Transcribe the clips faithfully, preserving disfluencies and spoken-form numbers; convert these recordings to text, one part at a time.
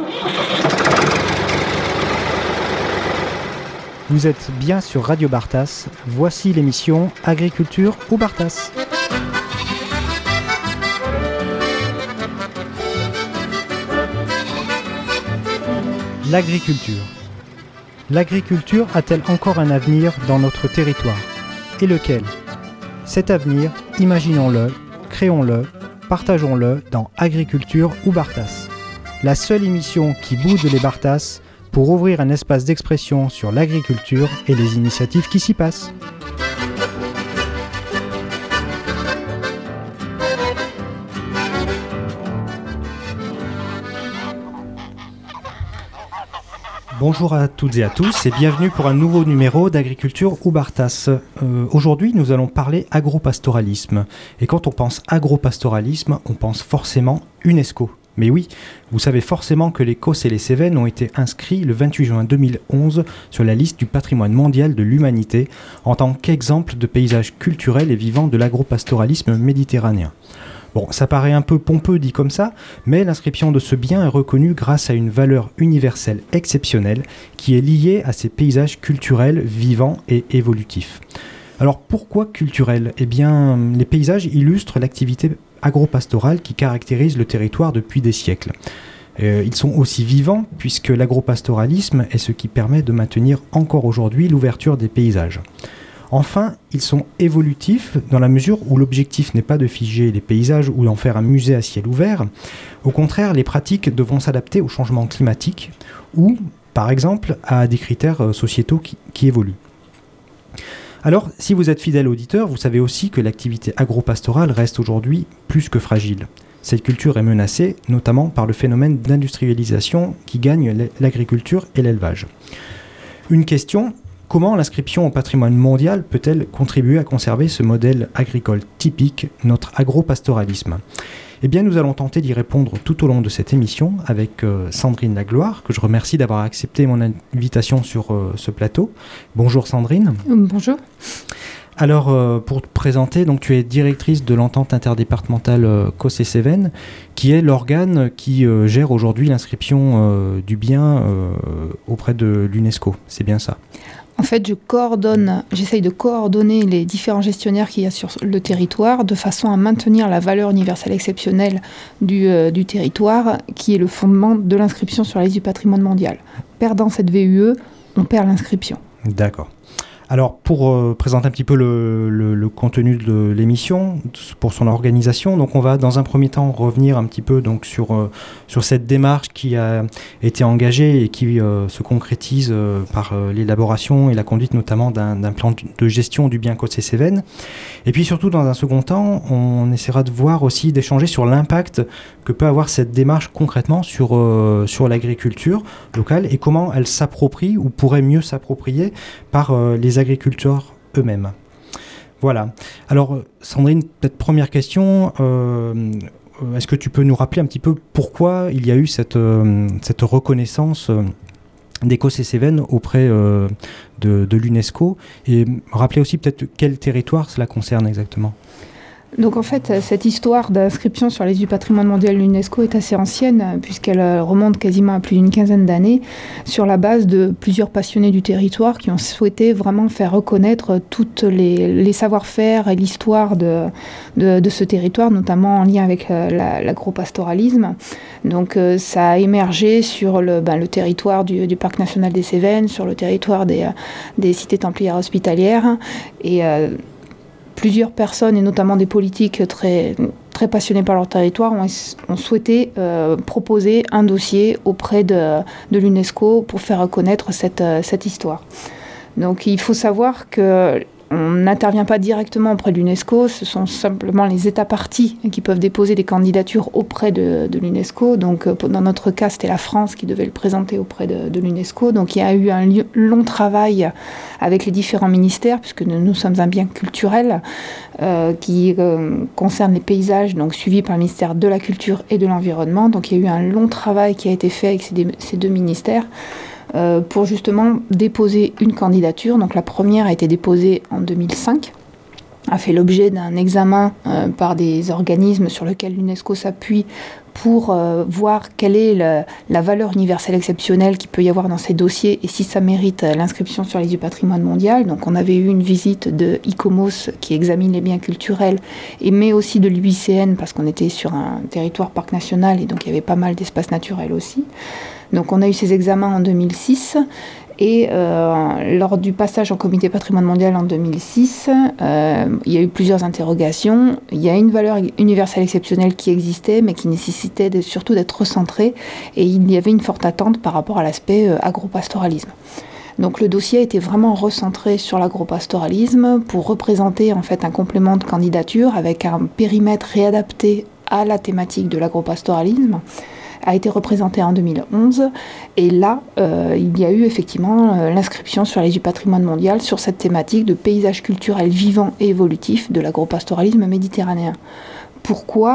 Vous êtes bien sur Radio Bartas, voici l'émission Agriculture ou Bartas. L'agriculture. L'agriculture a-t-elle encore un avenir dans notre territoire ? Et lequel ? Cet avenir, imaginons-le, créons-le, partageons-le dans Agriculture ou Bartas. La seule émission qui boude les Bartas pour ouvrir un espace d'expression sur l'agriculture et les initiatives qui s'y passent. Bonjour à toutes et à tous et bienvenue pour un nouveau numéro d'Agriculture ou Bartas. Euh, aujourd'hui, nous allons parler agropastoralisme. Et quand on pense agropastoralisme, on pense forcément UNESCO. Mais oui, vous savez forcément que les Causses et les Cévennes ont été inscrits le vingt-huit juin deux mille onze sur la liste du patrimoine mondial de l'humanité en tant qu'exemple de paysage culturel et vivant de l'agropastoralisme méditerranéen. Bon, ça paraît un peu pompeux dit comme ça, mais l'inscription de ce bien est reconnue grâce à une valeur universelle exceptionnelle qui est liée à ces paysages culturels vivants et évolutifs. Alors pourquoi culturel ? Eh bien, les paysages illustrent l'activité agropastorale qui caractérise le territoire depuis des siècles. Euh, ils sont aussi vivants puisque l'agropastoralisme est ce qui permet de maintenir encore aujourd'hui l'ouverture des paysages. Enfin, ils sont évolutifs dans la mesure où l'objectif n'est pas de figer les paysages ou d'en faire un musée à ciel ouvert. Au contraire, les pratiques devront s'adapter au changement climatique ou, par exemple, à des critères sociétaux qui, qui évoluent. Alors, si vous êtes fidèle auditeur, vous savez aussi que l'activité agropastorale reste aujourd'hui plus que fragile. Cette culture est menacée, notamment par le phénomène d'industrialisation qui gagne l'agriculture et l'élevage. Une question, comment l'inscription au patrimoine mondial peut-elle contribuer à conserver ce modèle agricole typique, notre agropastoralisme ? Eh bien, nous allons tenter d'y répondre tout au long de cette émission avec euh, Sandrine Lagloire, que je remercie d'avoir accepté mon invitation sur euh, ce plateau. Bonjour Sandrine. Bonjour. Alors, euh, pour te présenter, donc, tu es directrice de l'entente interdépartementale euh, Causses et Cévennes, qui est l'organe qui euh, gère aujourd'hui l'inscription euh, du bien euh, auprès de l'UNESCO. C'est bien ça ? En fait, je coordonne, j'essaye de coordonner les différents gestionnaires qu'il y a sur le territoire de façon à maintenir la valeur universelle exceptionnelle du, euh, du territoire, qui est le fondement de l'inscription sur la liste du patrimoine mondial. Perdant cette V U E, on perd l'inscription. D'accord. Alors, pour euh, présenter un petit peu le, le, le contenu de l'émission, pour son organisation, donc on va dans un premier temps revenir un petit peu donc, sur, euh, sur cette démarche qui a été engagée et qui euh, se concrétise euh, par euh, l'élaboration et la conduite notamment d'un, d'un plan de gestion du bien Causses et Cévennes. Et puis surtout, dans un second temps, on essaiera de voir aussi, d'échanger sur l'impact que peut avoir cette démarche concrètement sur, euh, sur l'agriculture locale et comment elle s'approprie ou pourrait mieux s'approprier par euh, les agriculteurs eux-mêmes. Voilà. Alors, Sandrine, peut-être première question, euh, est-ce que tu peux nous rappeler un petit peu pourquoi il y a eu cette, euh, cette reconnaissance euh, des Causses et Cévennes auprès euh, de, de l'UNESCO et rappeler aussi peut-être quel territoire cela concerne exactement ? Donc en fait, cette histoire d'inscription sur la liste du patrimoine mondial de l'UNESCO est assez ancienne, puisqu'elle remonte quasiment à plus d'une quinzaine d'années, sur la base de plusieurs passionnés du territoire qui ont souhaité vraiment faire reconnaître tous les, les savoir-faire et l'histoire de, de, de ce territoire, notamment en lien avec la, l'agropastoralisme. Donc euh, ça a émergé sur le, ben, le territoire du, du Parc national des Cévennes, sur le territoire des, des cités templières hospitalières, et euh, plusieurs personnes, et notamment des politiques très, très passionnés par leur territoire, ont, ont souhaité euh, proposer un dossier auprès de, de l'UNESCO pour faire reconnaître cette, cette histoire. Donc il faut savoir que on n'intervient pas directement auprès de l'UNESCO, ce sont simplement les États parties qui peuvent déposer des candidatures auprès de, de l'UNESCO. Donc dans notre cas, c'était la France qui devait le présenter auprès de, de l'UNESCO. Donc il y a eu un long travail avec les différents ministères, puisque nous, nous sommes un bien culturel euh, qui euh, concerne les paysages, donc suivi par le ministère de la Culture et de l'Environnement. Donc il y a eu un long travail qui a été fait avec ces, ces deux ministères. Euh, pour justement déposer une candidature. Donc la première a été déposée en deux mille cinq, a fait l'objet d'un examen euh, par des organismes sur lesquels l'UNESCO s'appuie pour euh, voir quelle est le, la valeur universelle exceptionnelle qu'il peut y avoir dans ces dossiers et si ça mérite l'inscription sur les lieux du patrimoine mondial. Donc on avait eu une visite de ICOMOS qui examine les biens culturels, et, mais aussi de l'U I C N parce qu'on était sur un territoire parc national et donc il y avait pas mal d'espaces naturels aussi. Donc on a eu ces examens en deux mille six. Et euh, lors du passage au comité patrimoine mondial en deux mille six, euh, il y a eu plusieurs interrogations. Il y a une valeur universelle exceptionnelle qui existait, mais qui nécessitait de, surtout d'être recentrée. Et il y avait une forte attente par rapport à l'aspect euh, agropastoralisme. Donc le dossier a été vraiment recentré sur l'agropastoralisme pour représenter en fait un complément de candidature avec un périmètre réadapté à la thématique de l'agropastoralisme. A été représenté en deux mille onze, et là, euh, il y a eu effectivement euh, l'inscription sur les lieux du patrimoine mondial sur cette thématique de paysage culturel vivant et évolutif de l'agropastoralisme méditerranéen. Pourquoi ?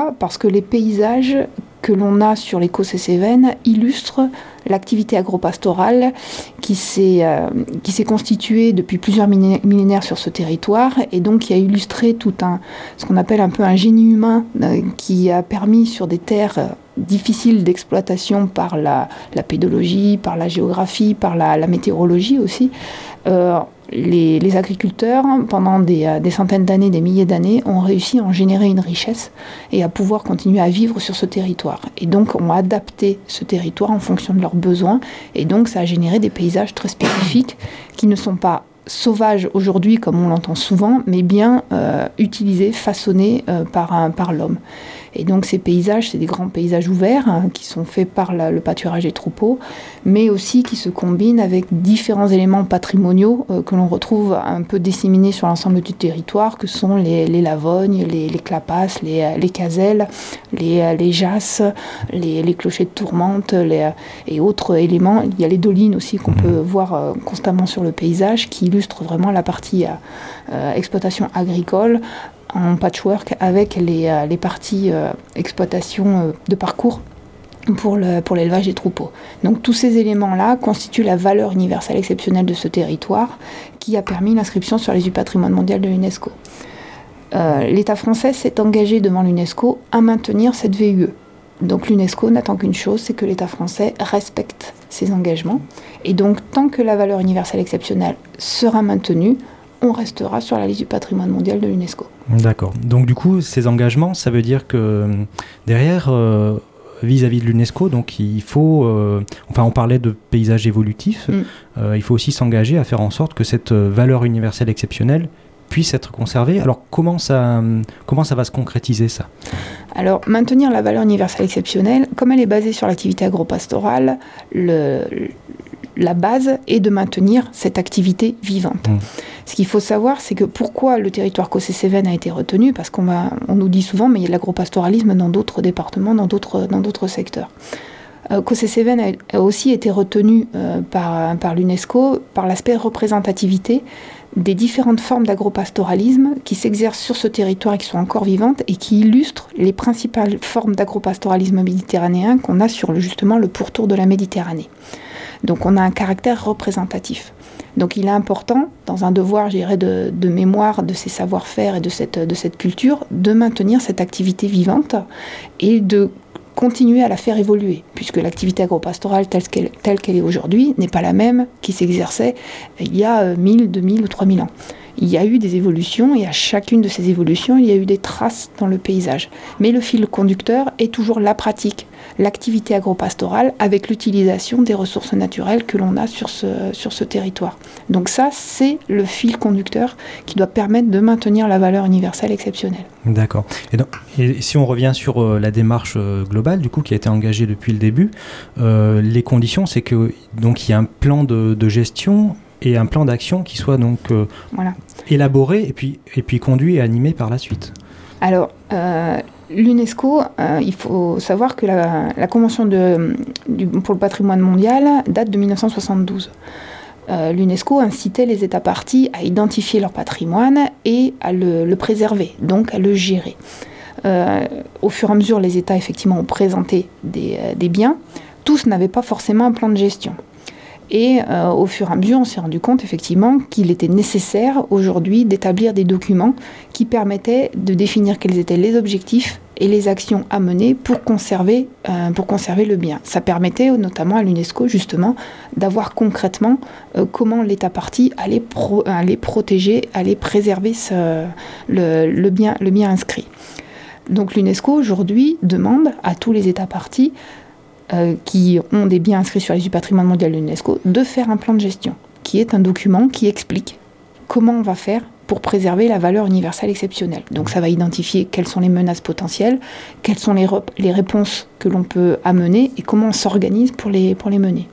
Parce que les paysages que l'on a sur l'éco-C Cévennes illustrent l'activité agropastorale qui s'est, euh, qui s'est constituée depuis plusieurs millénaires sur ce territoire, et donc qui a illustré tout un, ce qu'on appelle un peu un génie humain euh, qui a permis sur des terres euh, difficiles d'exploitation par la, la pédologie, par la géographie, par la, la météorologie aussi, euh, Les, les agriculteurs, pendant des, des centaines d'années, des milliers d'années, ont réussi à en générer une richesse et à pouvoir continuer à vivre sur ce territoire. Et donc, ont adapté ce territoire en fonction de leurs besoins. Et donc, ça a généré des paysages très spécifiques qui ne sont pas sauvages aujourd'hui, comme on l'entend souvent, mais bien euh, utilisés, façonnés euh, par, un, par l'homme. Et donc ces paysages, c'est des grands paysages ouverts hein, qui sont faits par la, le pâturage des troupeaux, mais aussi qui se combinent avec différents éléments patrimoniaux euh, que l'on retrouve un peu disséminés sur l'ensemble du territoire, que sont les, les lavognes, les, les clapasses, les, les caselles, les, les jasses, les, les clochers de tourmente les, et autres éléments. Il y a les dolines aussi qu'on peut voir euh, constamment sur le paysage, qui illustrent vraiment la partie euh, exploitation agricole, en patchwork avec les, euh, les parties euh, exploitation euh, de parcours pour, le, pour l'élevage des troupeaux. Donc tous ces éléments-là constituent la valeur universelle exceptionnelle de ce territoire qui a permis l'inscription sur les lieux du patrimoine mondial de l'UNESCO. Euh, L'État français s'est engagé devant l'UNESCO à maintenir cette V U E. Donc l'UNESCO n'attend qu'une chose, c'est que l'État français respecte ses engagements. Et donc tant que la valeur universelle exceptionnelle sera maintenue, on restera sur la liste du patrimoine mondial de l'UNESCO. D'accord. Donc du coup, ces engagements, ça veut dire que derrière, euh, vis-à-vis de l'UNESCO, donc il faut, euh, enfin on parlait de paysage évolutif, mm. euh, il faut aussi s'engager à faire en sorte que cette valeur universelle exceptionnelle puisse être conservée. Alors comment ça, comment ça va se concrétiser ça ? Alors maintenir la valeur universelle exceptionnelle, comme elle est basée sur l'activité agropastorale, le... la base est de maintenir cette activité vivante. Mmh. Ce qu'il faut savoir, c'est que pourquoi le territoire Cossé Cévennes a été retenu, parce qu'on va, on nous dit souvent, mais il y a de l'agropastoralisme dans d'autres départements, dans d'autres, dans d'autres secteurs. Euh, Cossé Cévennes a, a aussi été retenu euh, par, par l'UNESCO par l'aspect représentativité des différentes formes d'agropastoralisme qui s'exercent sur ce territoire et qui sont encore vivantes et qui illustrent les principales formes d'agropastoralisme méditerranéen qu'on a sur le, justement le pourtour de la Méditerranée. Donc on a un caractère représentatif. Donc il est important, dans un devoir, je dirais, de, de mémoire de ces savoir-faire et de cette, de cette culture, de maintenir cette activité vivante et de continuer à la faire évoluer, puisque l'activité agropastorale telle qu'elle, telle qu'elle est aujourd'hui n'est pas la même qui s'exerçait il y a mille, deux mille ou trois mille ans. Il y a eu des évolutions et à chacune de ces évolutions, il y a eu des traces dans le paysage. Mais le fil conducteur est toujours la pratique, l'activité agropastorale avec l'utilisation des ressources naturelles que l'on a sur ce, sur ce territoire. Donc ça, c'est le fil conducteur qui doit permettre de maintenir la valeur universelle exceptionnelle. D'accord. Et, donc, et si on revient sur euh, la démarche euh, globale, du coup, qui a été engagée depuis le début, euh, les conditions, c'est que donc il y a un plan de, de gestion et un plan d'action qui soit donc euh, voilà. élaboré et puis, et puis conduit et animé par la suite. Alors, euh, l'UNESCO, euh, il faut savoir que la, la Convention de, du, pour le patrimoine mondial date de dix-neuf cent soixante-douze. Euh, L'UNESCO incitait les États parties à identifier leur patrimoine et à le, le préserver, donc à le gérer. Euh, au fur et à mesure, les États effectivement ont présenté des, euh, des biens. Tous n'avaient pas forcément un plan de gestion. Et euh, au fur et à mesure, on s'est rendu compte effectivement qu'il était nécessaire aujourd'hui d'établir des documents qui permettaient de définir quels étaient les objectifs et les actions à mener pour conserver, euh, pour conserver le bien. Ça permettait notamment à l'UNESCO justement d'avoir concrètement euh, comment l'État partie allait, pro, allait protéger, allait préserver ce, le, le, bien, le bien inscrit. Donc l'UNESCO aujourd'hui demande à tous les États parties euh, qui ont des biens inscrits sur la liste du patrimoine mondial de l'UNESCO de faire un plan de gestion, qui est un document qui explique comment on va faire pour préserver la valeur universelle exceptionnelle. Donc ça va identifier quelles sont les menaces potentielles, quelles sont les, rep- les réponses que l'on peut amener et comment on s'organise pour les, pour les mener.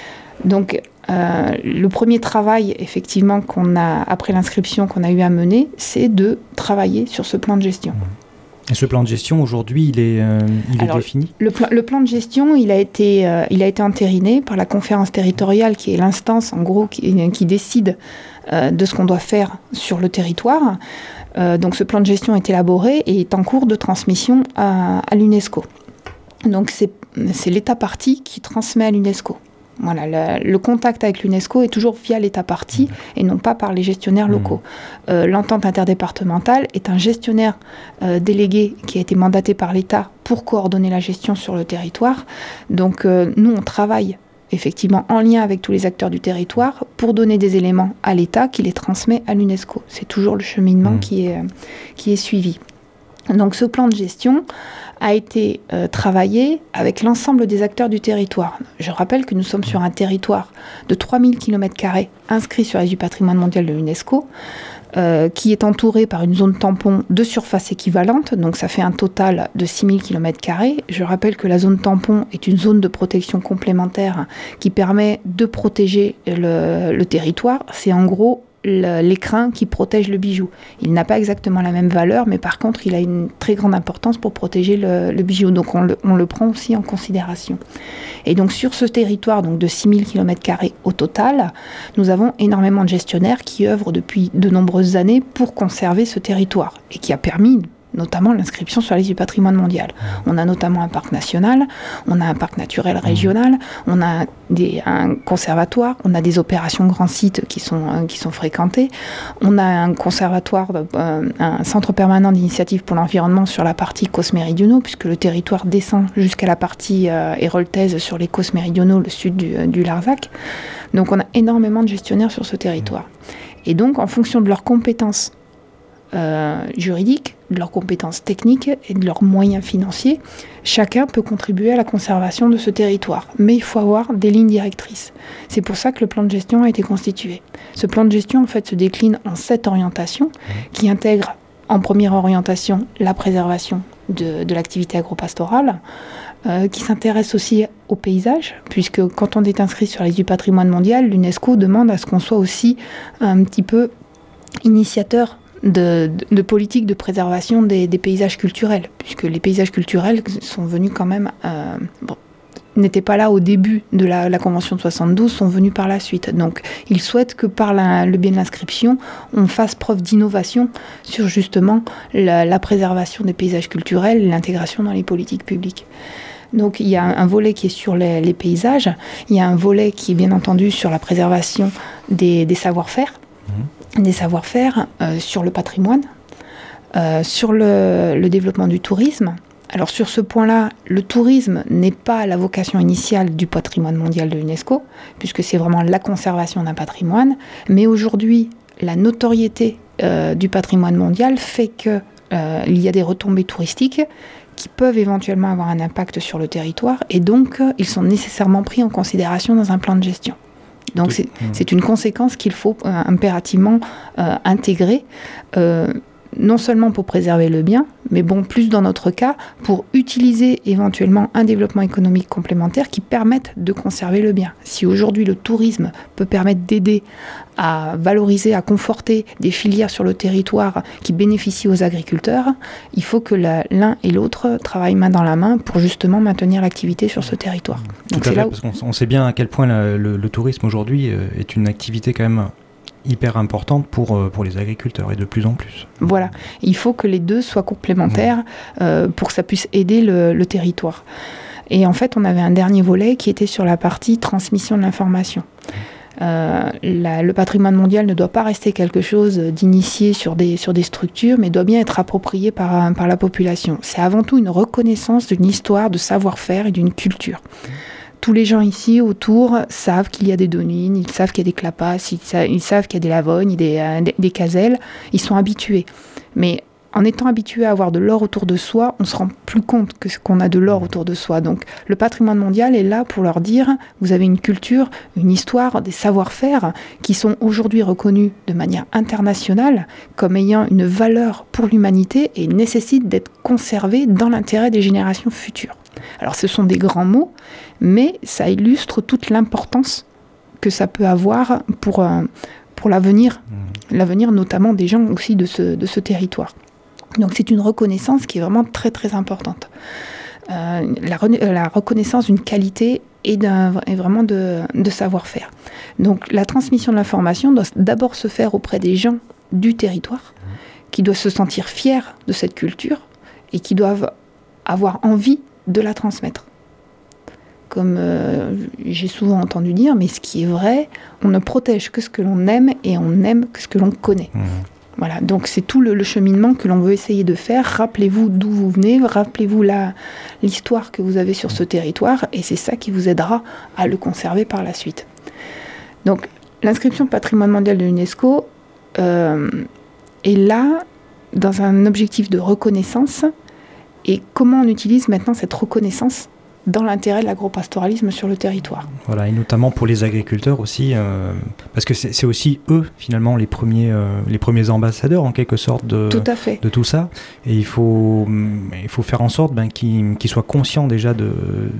Donc euh, le premier travail effectivement qu'on a, après l'inscription qu'on a eu à mener, c'est de travailler sur ce plan de gestion. Et ce plan de gestion, aujourd'hui, il est, euh, il Alors, est défini ? le, pl- le plan de gestion, il a, été, euh, il a été entériné par la conférence territoriale, qui est l'instance, en gros, qui, qui décide euh, de ce qu'on doit faire sur le territoire. Euh, donc, ce plan de gestion est élaboré et est en cours de transmission à, à l'UNESCO. Donc, c'est, c'est l'État partie qui transmet à l'UNESCO. Voilà, le, le contact avec l'UNESCO est toujours via l'État partie et non pas par les gestionnaires locaux. Euh, l'entente interdépartementale est un gestionnaire euh, délégué qui a été mandaté par l'État pour coordonner la gestion sur le territoire. Donc euh, nous, on travaille effectivement en lien avec tous les acteurs du territoire pour donner des éléments à l'État qui les transmet à l'UNESCO. C'est toujours le cheminement mmh. qui est, euh, qui est suivi. Donc ce plan de gestion a été euh, travaillé avec l'ensemble des acteurs du territoire. Je rappelle que nous sommes sur un territoire de trois mille kilomètres carrés inscrit sur la liste du patrimoine mondial de l'UNESCO, euh, qui est entouré par une zone tampon de surface équivalente, donc ça fait un total de six mille kilomètres carrés. Je rappelle que la zone tampon est une zone de protection complémentaire qui permet de protéger le, le territoire. C'est en gros l'écrin qui protège le bijou. Il n'a pas exactement la même valeur, mais par contre, il a une très grande importance pour protéger le, le bijou. Donc, on le, on le prend aussi en considération. Et donc, sur ce territoire donc de six mille kilomètres carrés au total, nous avons énormément de gestionnaires qui œuvrent depuis de nombreuses années pour conserver ce territoire et qui a permis notamment l'inscription sur la liste du patrimoine mondial. On a notamment un parc national, on a un parc naturel régional, on a des, un conservatoire, on a des opérations grands sites qui sont, euh, qui sont fréquentées, on a un conservatoire, euh, un centre permanent d'initiative pour l'environnement sur la partie côtes méridionaux, puisque le territoire descend jusqu'à la partie euh, héroltaise sur les côtes méridionaux, le sud du, euh, du Larzac. Donc on a énormément de gestionnaires sur ce territoire. Et donc, en fonction de leurs compétences Euh, juridiques, de leurs compétences techniques et de leurs moyens financiers, chacun peut contribuer à la conservation de ce territoire. Mais il faut avoir des lignes directrices. C'est pour ça que le plan de gestion a été constitué. Ce plan de gestion, en fait, se décline en sept orientations qui intègrent en première orientation la préservation de, de l'activité agropastorale, euh, qui s'intéresse aussi au paysage, puisque quand on est inscrit sur la liste du patrimoine mondial, l'UNESCO demande à ce qu'on soit aussi un petit peu initiateur De, de, de politique de préservation des, des paysages culturels, puisque les paysages culturels sont venus quand même, euh, bon, n'étaient pas là au début de la, la Convention de soixante-douze, sont venus par la suite. Donc ils souhaitent que par la, le biais de l'inscription, on fasse preuve d'innovation sur justement la, la préservation des paysages culturels et l'intégration dans les politiques publiques. Donc il y a un, un volet qui est sur les, les paysages, il y a un volet qui est bien entendu sur la préservation des, des savoir-faire, mmh. des savoir-faire euh, sur le patrimoine, euh, sur le, le développement du tourisme. Alors sur ce point-là, le tourisme n'est pas la vocation initiale du patrimoine mondial de l'UNESCO, puisque c'est vraiment la conservation d'un patrimoine, mais aujourd'hui, la notoriété euh, du patrimoine mondial fait qu'il euh, y a des retombées touristiques qui peuvent éventuellement avoir un impact sur le territoire, et donc euh, ils sont nécessairement pris en considération dans un plan de gestion. Donc c'est, c'est une conséquence qu'il faut euh, impérativement euh, intégrer, euh, non seulement pour préserver le bien, mais bon, plus dans notre cas, pour utiliser éventuellement un développement économique complémentaire qui permette de conserver le bien. Si aujourd'hui le tourisme peut permettre d'aider à valoriser, à conforter des filières sur le territoire qui bénéficient aux agriculteurs, il faut que la, l'un et l'autre travaillent main dans la main pour justement maintenir l'activité sur ce territoire. Donc Tout à c'est fait, là où... parce qu'on on sait bien à quel point le, le, le tourisme aujourd'hui est une activité quand même hyper importante pour, pour les agriculteurs, et de plus en plus. Voilà, il faut que les deux soient complémentaires mmh. euh, pour que ça puisse aider le, le territoire. Et en fait, on avait un dernier volet qui était sur la partie transmission de l'information. Euh, la, le patrimoine mondial ne doit pas rester quelque chose d'initié sur des, sur des structures, mais doit bien être approprié par, par la population. C'est avant tout une reconnaissance d'une histoire, de savoir-faire et d'une culture. Tous les gens ici autour savent qu'il y a des Donines, ils savent qu'il y a des Clapas, ils, sa- ils savent qu'il y a des Lavognes, des, euh, des, des Caselles, ils sont habitués. Mais en étant habitués à avoir de l'or autour de soi, on ne se rend plus compte que, qu'on a de l'or autour de soi. Donc le patrimoine mondial est là pour leur dire, vous avez une culture, une histoire, des savoir-faire qui sont aujourd'hui reconnus de manière internationale comme ayant une valeur pour l'humanité et nécessitent d'être conservés dans l'intérêt des générations futures. Alors ce sont des grands mots, mais ça illustre toute l'importance que ça peut avoir pour, euh, pour l'avenir, mmh. l'avenir notamment des gens aussi de ce, de ce territoire. Donc c'est une reconnaissance qui est vraiment très très importante. Euh, la, re- la reconnaissance d'une qualité et, d'un, et vraiment de, de savoir-faire. Donc la transmission de l'information doit d'abord se faire auprès des gens du territoire, qui doivent se sentir fiers de cette culture et qui doivent avoir envie de la transmettre. Comme euh, j'ai souvent entendu dire, mais ce qui est vrai, on ne protège que ce que l'on aime et on n'aime que ce que l'on connaît. Mmh. Voilà, donc c'est tout le, le cheminement que l'on veut essayer de faire. Rappelez-vous d'où vous venez, rappelez-vous la, l'histoire que vous avez sur ce territoire, et c'est ça qui vous aidera à le conserver par la suite. Donc, l'inscription patrimoine mondial de l'UNESCO euh, est là dans un objectif de reconnaissance. Et comment on utilise maintenant cette reconnaissance dans l'intérêt de l'agropastoralisme sur le territoire. Voilà, et notamment pour les agriculteurs aussi, euh, parce que c'est, c'est aussi eux, finalement, les premiers, euh, les premiers ambassadeurs, en quelque sorte, de tout, à fait. de tout ça. Et il faut, il faut faire en sorte ben, qu'ils, qu'ils soient conscients déjà de,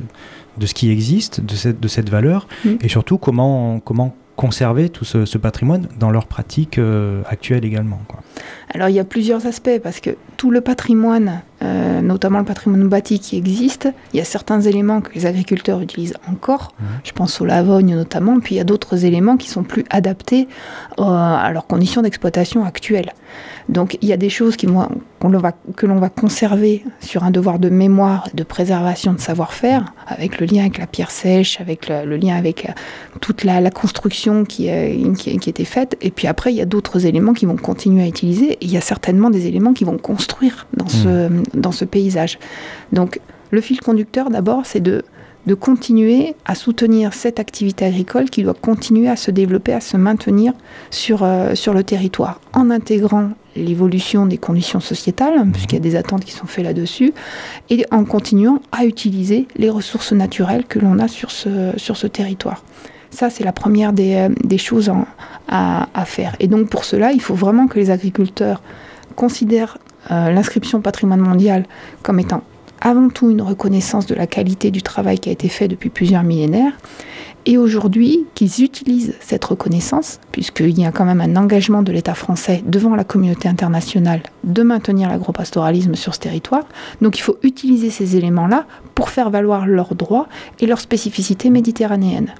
de ce qui existe, de cette, de cette valeur, mmh. et surtout comment, comment conserver tout ce, ce patrimoine dans leurs pratiques euh, actuelles également, quoi. Alors il y a plusieurs aspects, parce que tout le patrimoine, euh, notamment le patrimoine bâti qui existe, il y a certains éléments que les agriculteurs utilisent encore, mmh. je pense aux lavognes notamment, puis il y a d'autres éléments qui sont plus adaptés euh, à leurs conditions d'exploitation actuelles. Donc il y a des choses qui vont, qu'on va, que l'on va conserver sur un devoir de mémoire, de préservation de savoir-faire, avec le lien avec la pierre sèche, avec le, le lien avec euh, toute la, la construction qui, euh, qui, qui était faite, et puis après il y a d'autres éléments qui vont continuer à utiliser, et il y a certainement des éléments qui vont construire dans, mmh. ce, dans ce paysage. Donc le fil conducteur d'abord, c'est de de continuer à soutenir cette activité agricole qui doit continuer à se développer, à se maintenir sur, euh, sur le territoire, en intégrant l'évolution des conditions sociétales, mmh. puisqu'il y a des attentes qui sont faites là-dessus, et en continuant à utiliser les ressources naturelles que l'on a sur ce, sur ce territoire. Ça, c'est la première des, euh, des choses en, à, à faire. Et donc, pour cela, il faut vraiment que les agriculteurs considèrent euh, l'inscription patrimoine mondial comme étant avant tout une reconnaissance de la qualité du travail qui a été fait depuis plusieurs millénaires, et aujourd'hui qu'ils utilisent cette reconnaissance, puisqu'il y a quand même un engagement de l'État français devant la communauté internationale de maintenir l'agropastoralisme sur ce territoire. Donc il faut utiliser ces éléments-là pour faire valoir leurs droits et leurs spécificités méditerranéennes.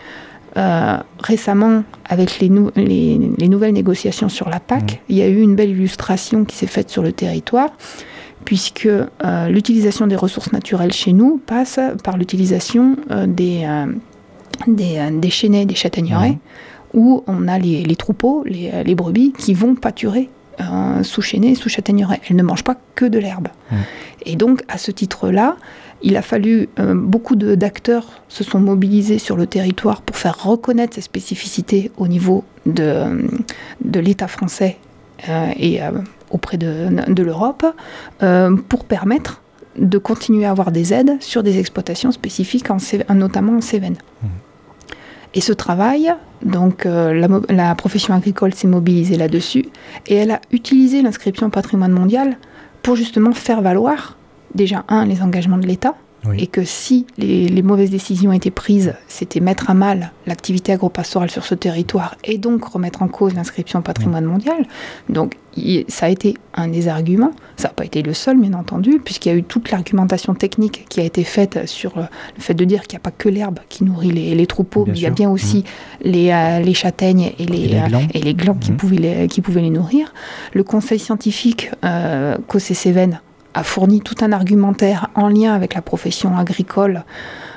Euh, récemment, avec les, nou- les, les nouvelles négociations sur la P A C, mmh. il y a eu une belle illustration qui s'est faite sur le territoire, puisque euh, l'utilisation des ressources naturelles chez nous passe par l'utilisation euh, des, euh, des, euh, des chênaies, des châtaigneraies, mmh. où on a les, les troupeaux, les, les brebis, qui vont pâturer euh, sous chênaies et sous châtaigneraies. Elles ne mangent pas que de l'herbe. Mmh. Et donc, à ce titre-là, il a fallu, euh, beaucoup de, d'acteurs se sont mobilisés sur le territoire pour faire reconnaître ces spécificités au niveau de, de l'État français euh, et euh, auprès de, de l'Europe, euh, pour permettre de continuer à avoir des aides sur des exploitations spécifiques, en Cé- notamment en Cévennes. Mmh. Et ce travail, donc euh, la, la profession agricole s'est mobilisée là-dessus, et elle a utilisé l'inscription patrimoine mondial pour justement faire valoir, déjà, un, les engagements de l'État, oui. et que si les, les mauvaises décisions étaient prises, c'était mettre à mal l'activité agropastorale sur ce territoire et donc remettre en cause l'inscription patrimoine mondial. Donc il, ça a été un des arguments, ça n'a pas été le seul bien entendu, puisqu'il y a eu toute l'argumentation technique qui a été faite sur le fait de dire qu'il n'y a pas que l'herbe qui nourrit les, les troupeaux, bien mais sûr. Il y a bien aussi mmh. les, euh, les châtaignes et les, et les glands, euh, et les glands mmh. qui, pouvaient les, qui pouvaient les nourrir. Le conseil scientifique euh, Cossé-Cévennes a fourni tout un argumentaire en lien avec la profession agricole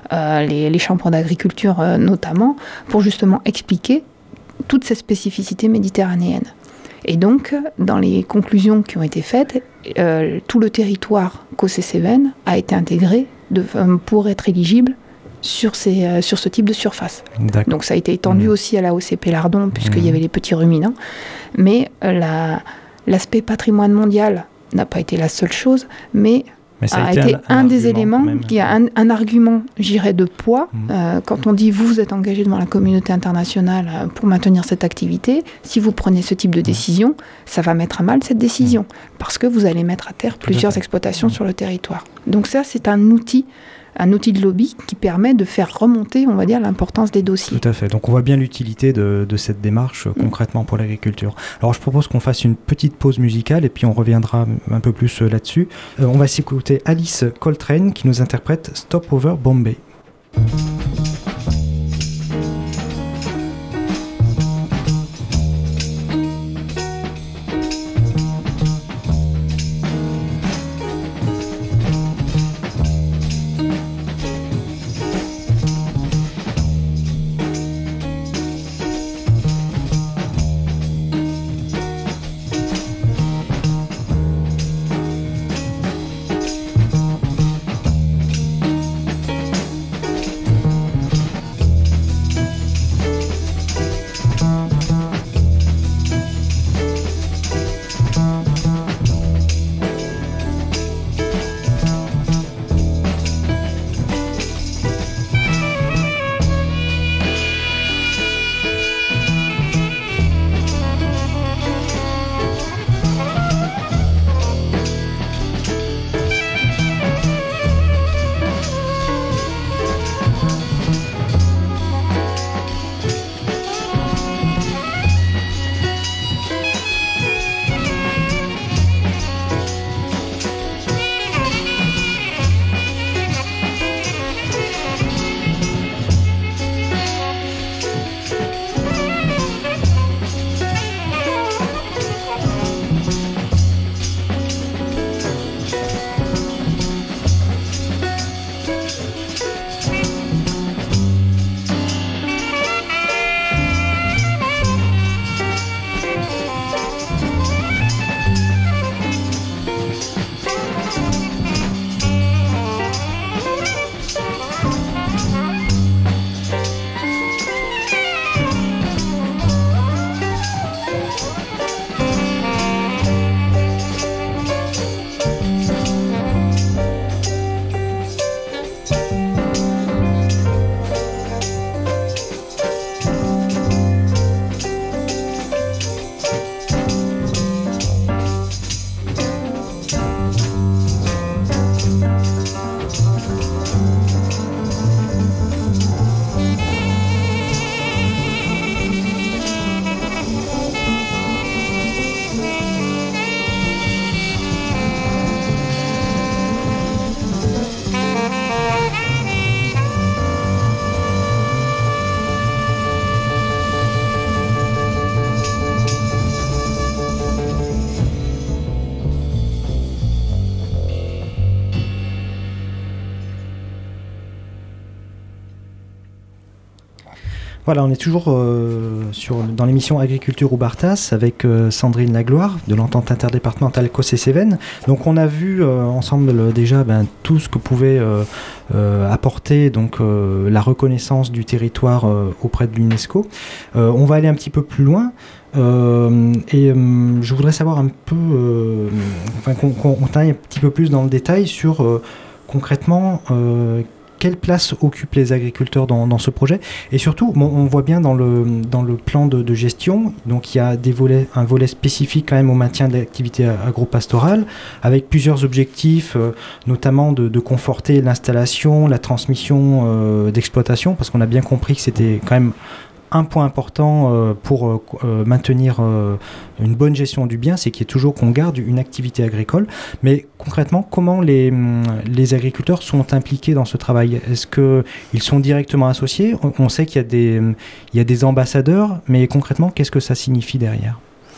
euh, les, les chambres d'agriculture euh, notamment, pour justement expliquer toutes ces spécificités méditerranéennes. Et donc, dans les conclusions qui ont été faites, euh, tout le territoire Causses-Cévennes a été intégré de, euh, pour être éligible sur, ces, euh, sur ce type de surface. D'accord. Donc ça a été étendu mmh. aussi à la O C P Lardon, puisqu'il mmh. y avait les petits ruminants. Mais euh, la, l'aspect patrimoine mondial n'a pas été la seule chose, mais... Mais ça a, a été, été un, un, un des éléments, qui a un, un argument, j'irais, de poids. Mmh. Euh, quand on dit, vous êtes engagé devant la communauté internationale euh, pour maintenir cette activité, si vous prenez ce type de décision, ça va mettre à mal cette décision, mmh. parce que vous allez mettre à terre Tout plusieurs à exploitations mmh. sur le territoire. Donc ça, c'est un outil, un outil de lobby qui permet de faire remonter, on va dire, l'importance des dossiers. Tout à fait. Donc on voit bien l'utilité de, de cette démarche euh, mmh. concrètement pour l'agriculture. Alors je propose qu'on fasse une petite pause musicale et puis on reviendra un peu plus euh, là-dessus. Euh, on va s'écouter Alice Coltrane qui nous interprète Stop Over Bombay. Voilà, on est toujours euh, sur, dans l'émission Agriculture Oubartas avec euh, Sandrine Lagloire de l'entente interdépartementale Causses-Cévennes. Donc on a vu euh, ensemble euh, déjà ben, tout ce que pouvait euh, euh, apporter donc, euh, la reconnaissance du territoire euh, auprès de l'UNESCO. Euh, on va aller un petit peu plus loin. Euh, et euh, je voudrais savoir un peu, euh, enfin, qu'on, qu'on aille un petit peu plus dans le détail sur euh, concrètement euh, quelle place occupent les agriculteurs dans, dans ce projet. Et surtout, bon, on voit bien dans le, dans le plan de, de gestion, donc il y a des volets, un volet spécifique quand même au maintien de l'activité agro-pastorale, avec plusieurs objectifs, euh, notamment de, de conforter l'installation, la transmission euh, d'exploitation, parce qu'on a bien compris que c'était quand même un point important euh, pour euh, maintenir euh, une bonne gestion du bien, c'est qu'il y ait toujours qu'on garde une activité agricole. Mais concrètement, comment les, les agriculteurs sont impliqués dans ce travail ? Est-ce qu'ils sont directement associés ? on, on sait qu'il y a des, il y a des ambassadeurs, mais concrètement, qu'est-ce que ça signifie derrière ?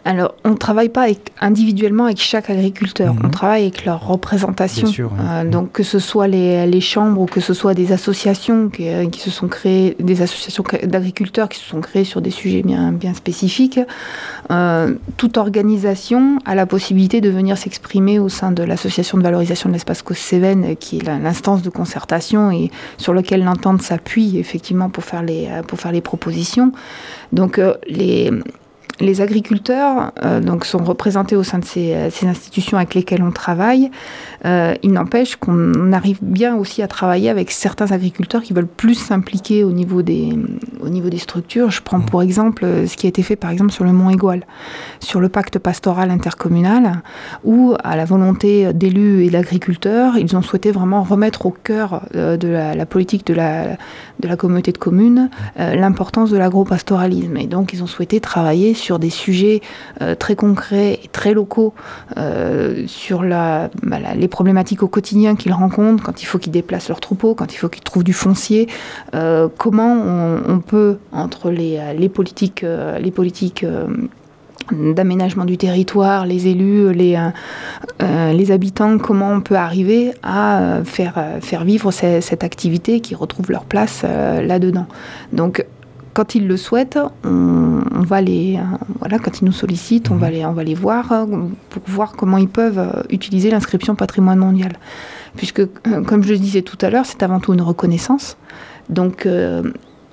Alors, on ne travaille pas avec, individuellement avec chaque agriculteur, mmh. on travaille avec leur représentation. Bien sûr, euh, mmh. Donc, que ce soit les, les chambres ou que ce soit des associations qui, qui se sont créées, des associations d'agriculteurs qui se sont créées sur des sujets bien, bien spécifiques, euh, toute organisation a la possibilité de venir s'exprimer au sein de l'association de valorisation de l'espace Causse-Cévennes, qui est l'instance de concertation et sur laquelle l'entente s'appuie effectivement pour faire les, pour faire les propositions. Donc, euh, les... Les agriculteurs euh, donc, sont représentés au sein de ces, ces institutions avec lesquelles on travaille. Euh, il n'empêche qu'on arrive bien aussi à travailler avec certains agriculteurs qui veulent plus s'impliquer au niveau des, au niveau des structures. Je prends pour exemple ce qui a été fait par exemple sur le Mont Aigoual, sur le pacte pastoral intercommunal, où à la volonté d'élus et d'agriculteurs, ils ont souhaité vraiment remettre au cœur euh, de la, la politique de la, de la communauté de communes euh, l'importance de l'agropastoralisme. Et donc ils ont souhaité travailler sur des sujets euh, très concrets et très locaux, euh, sur la, bah, la, les problématiques au quotidien qu'ils rencontrent, quand il faut qu'ils déplacent leurs troupeaux, quand il faut qu'ils trouvent du foncier, euh, comment on, on peut, entre les, les politiques, euh, les politiques euh, d'aménagement du territoire, les élus, les, euh, les habitants, comment on peut arriver à faire, faire vivre ces, cette activité qui retrouve leur place euh, là-dedans. Donc, quand ils le souhaitent, on, on va les, euh, voilà, quand ils nous sollicitent, on va les, on va les voir euh, pour voir comment ils peuvent euh, utiliser l'inscription patrimoine mondial. Puisque, euh, comme je le disais tout à l'heure, c'est avant tout une reconnaissance. Donc, euh,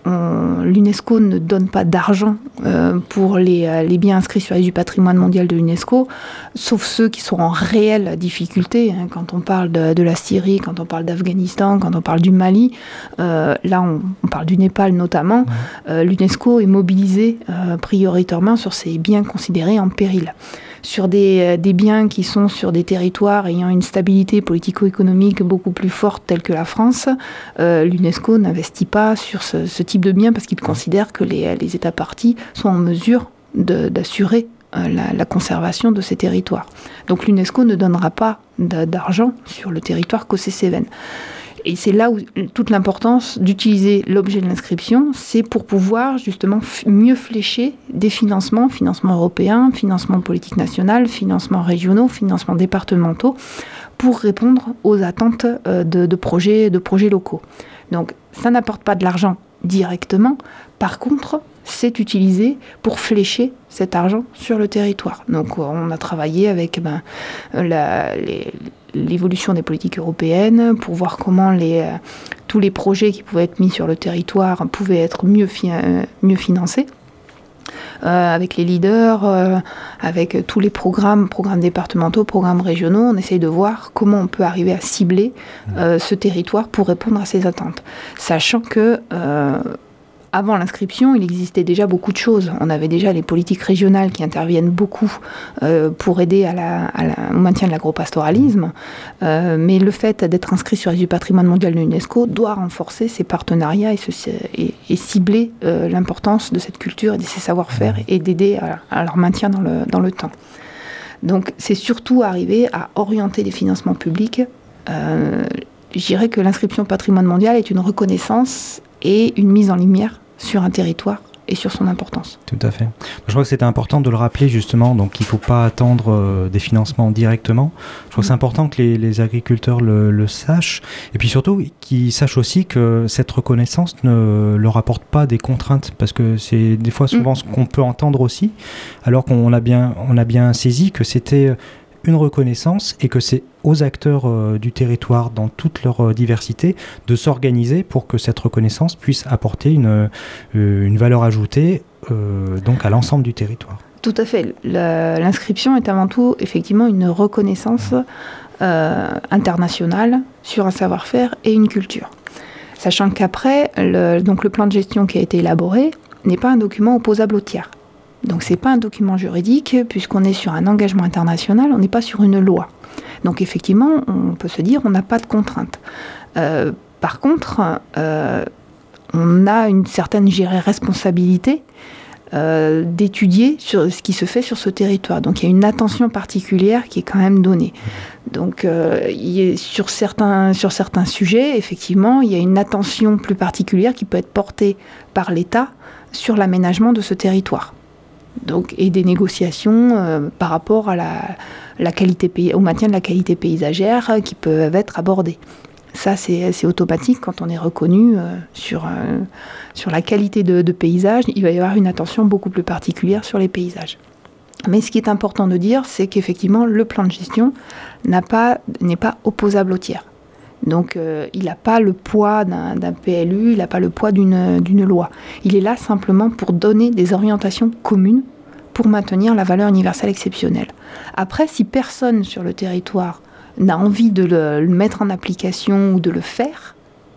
l'UNESCO ne donne pas d'argent euh, pour les, euh, les biens inscrits sur les du patrimoine mondial de l'UNESCO, sauf ceux qui sont en réelle difficulté. Hein, quand on parle de, de la Syrie, quand on parle d'Afghanistan, quand on parle du Mali, euh, là on, on parle du Népal notamment, euh, l'UNESCO est mobilisée euh, prioritairement sur ces biens considérés en péril. Sur des, des biens qui sont sur des territoires ayant une stabilité politico-économique beaucoup plus forte telle que la France, euh, l'UNESCO n'investit pas sur ce, ce type de biens parce qu'il considère que les, les États parties sont en mesure de, d'assurer euh, la, la conservation de ces territoires. Donc l'UNESCO ne donnera pas d'argent sur le territoire Causse-Cévennes. Et c'est là où toute l'importance d'utiliser l'objet de l'inscription, c'est pour pouvoir justement f- mieux flécher des financements, financements européens, financements politiques nationales, financements régionaux, financements départementaux, pour répondre aux attentes euh, de, de, projets, de projets locaux. Donc ça n'apporte pas de l'argent directement, par contre, c'est utilisé pour flécher cet argent sur le territoire. Donc on a travaillé avec ben, la, les, l'évolution des politiques européennes pour voir comment les, euh, tous les projets qui pouvaient être mis sur le territoire pouvaient être mieux, fi- euh, mieux financés. Euh, avec les leaders, euh, avec tous les programmes, programmes départementaux, programmes régionaux, on essaye de voir comment on peut arriver à cibler euh, ce territoire pour répondre à ces attentes. Sachant que euh, avant l'inscription, il existait déjà beaucoup de choses. On avait déjà les politiques régionales qui interviennent beaucoup euh, pour aider à la, à la, au maintien de l'agropastoralisme. Euh, mais le fait d'être inscrit sur les du patrimoine mondial de l'UNESCO doit renforcer ces partenariats et, ce, et, et cibler euh, l'importance de cette culture et de ces savoir-faire et d'aider à, à leur maintien dans le, dans le temps. Donc c'est surtout arriver à orienter les financements publics. Euh, je dirais que l'inscription patrimoine mondial est une reconnaissance et une mise en lumière sur un territoire et sur son importance. Tout à fait. Je crois que c'était important de le rappeler justement, donc il ne faut pas attendre euh, des financements directement. Je crois mmh. que c'est important que les, les agriculteurs le, le sachent, et puis surtout qu'ils sachent aussi que cette reconnaissance ne leur apporte pas des contraintes, parce que c'est des fois souvent mmh. ce qu'on peut entendre aussi, alors qu'on a bien, on a bien saisi que c'était une reconnaissance et que c'est aux acteurs euh, du territoire dans toute leur euh, diversité de s'organiser pour que cette reconnaissance puisse apporter une, euh, une valeur ajoutée euh, donc à l'ensemble du territoire. Tout à fait. La, l'inscription est avant tout effectivement une reconnaissance euh, internationale sur un savoir-faire et une culture. Sachant qu'après, le, donc le plan de gestion qui a été élaboré n'est pas un document opposable aux tiers. Donc c'est pas un document juridique, puisqu'on est sur un engagement international, on n'est pas sur une loi. Donc effectivement, on peut se dire on n'a pas de contraintes. Euh, par contre, euh, on a une certaine, je dirais, responsabilité euh, d'étudier sur ce qui se fait sur ce territoire. Donc il y a une attention particulière qui est quand même donnée. Donc euh, il y a, sur, certains, sur certains sujets, effectivement, il y a une attention plus particulière qui peut être portée par l'État sur l'aménagement de ce territoire. Donc, et des négociations euh, par rapport à la, la qualité pays, au maintien de la qualité paysagère euh, qui peuvent être abordées. Ça, c'est, c'est automatique quand on est reconnu euh, sur, euh, sur la qualité de, de paysage. Il va y avoir une attention beaucoup plus particulière sur les paysages. Mais ce qui est important de dire, c'est qu'effectivement, le plan de gestion n'a pas, n'est pas opposable au tiers. Donc, euh, il n'a pas le poids d'un, d'un P L U, il n'a pas le poids d'une, d'une loi. Il est là simplement pour donner des orientations communes pour maintenir la valeur universelle exceptionnelle. Après, si personne sur le territoire n'a envie de le, le mettre en application ou de le faire,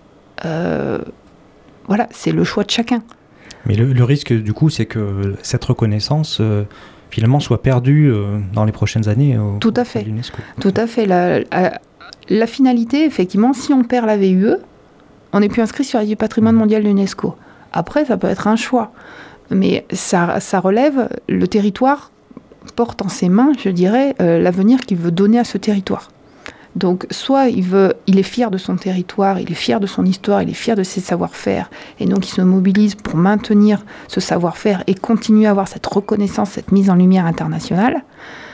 euh, voilà, c'est le choix de chacun. Mais le, le risque, du coup, c'est que cette reconnaissance, euh, finalement, soit perdue euh, dans les prochaines années au, Tout à fait. à l'UNESCO. Tout à fait. La, la, la finalité, effectivement, si on perd la V U E, on n'est plus inscrit sur la liste du patrimoine mondial de l'UNESCO. Après, ça peut être un choix. Mais ça, ça relève, le territoire porte en ses mains, je dirais, euh, l'avenir qu'il veut donner à ce territoire. Donc, soit il, veut, il est fier de son territoire, il est fier de son histoire, il est fier de ses savoir-faire, et donc il se mobilise pour maintenir ce savoir-faire et continuer à avoir cette reconnaissance, cette mise en lumière internationale.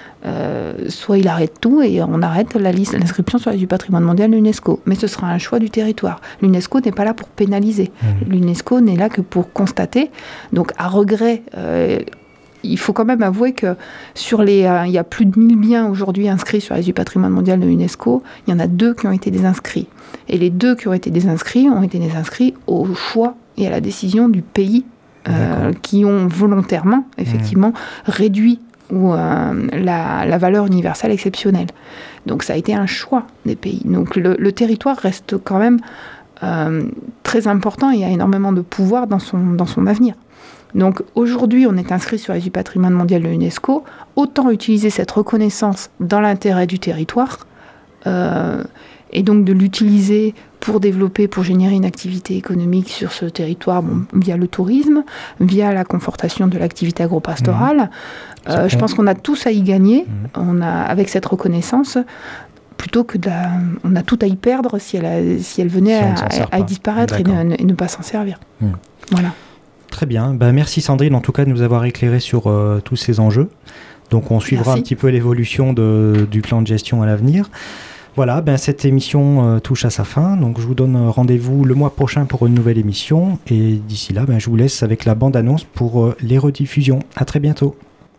Euh, soit il arrête tout et on arrête la liste, l'inscription sur la liste du patrimoine mondial de l'UNESCO. Mais ce sera un choix du territoire. L'UNESCO n'est pas là pour pénaliser. Mmh. L'UNESCO n'est là que pour constater. Donc, à regret, euh, il faut quand même avouer que sur les, euh, il y a plus de mille biens aujourd'hui inscrits sur la liste du patrimoine mondial de l'UNESCO. Il y en a deux qui ont été désinscrits. Et les deux qui ont été désinscrits ont été désinscrits au choix et à la décision du pays euh, qui ont volontairement, effectivement, mmh. réduit ou euh, la, la valeur universelle exceptionnelle. Donc ça a été un choix des pays. Donc le, le territoire reste quand même euh, très important et il y a énormément de pouvoir dans son, dans son avenir. Donc aujourd'hui, on est inscrit sur la liste du patrimoine mondial de l'UNESCO. Autant utiliser cette reconnaissance dans l'intérêt du territoire euh, et donc de l'utiliser pour développer, pour générer une activité économique sur ce territoire, bon, via le tourisme, via la confortation de l'activité agropastorale. Mmh. Euh, je pense qu'on a tous à y gagner, mmh. on a, avec cette reconnaissance, plutôt que de la, on a tout à y perdre si elle, a, si elle venait si à, à, à disparaître et ne, et ne pas s'en servir. Mmh. Voilà. Très bien. Ben, merci Sandrine, en tout cas, de nous avoir éclairé sur euh, tous ces enjeux. Donc on suivra merci. un petit peu l'évolution de, du plan de gestion à l'avenir. Voilà, ben cette émission euh, touche à sa fin, donc je vous donne rendez-vous le mois prochain pour une nouvelle émission, et d'ici là, ben, je vous laisse avec la bande-annonce pour euh, les rediffusions. À très bientôt.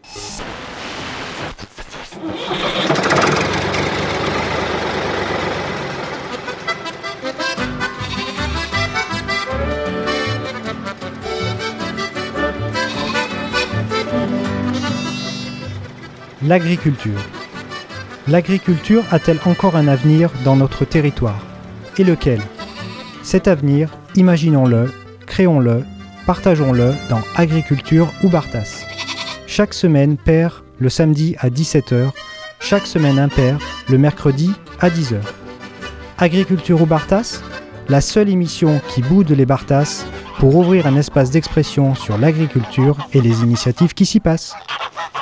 L'agriculture. L'agriculture a-t-elle encore un avenir dans notre territoire ? Et lequel ? Cet avenir, imaginons-le, créons-le, partageons-le dans Agriculture Oubartas. Chaque semaine paire le samedi à dix-sept heures, chaque semaine impaire le mercredi à dix heures. Agriculture Oubartas, la seule émission qui boude les Bartas pour ouvrir un espace d'expression sur l'agriculture et les initiatives qui s'y passent.